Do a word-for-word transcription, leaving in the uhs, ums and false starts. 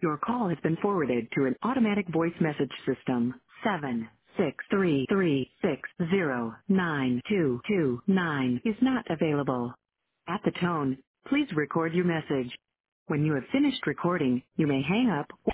Your call has been forwarded to an automatic voice message system. Seven six three three six zero nine two two nine is not available. At the tone, please record your message. When you have finished recording, you may hang up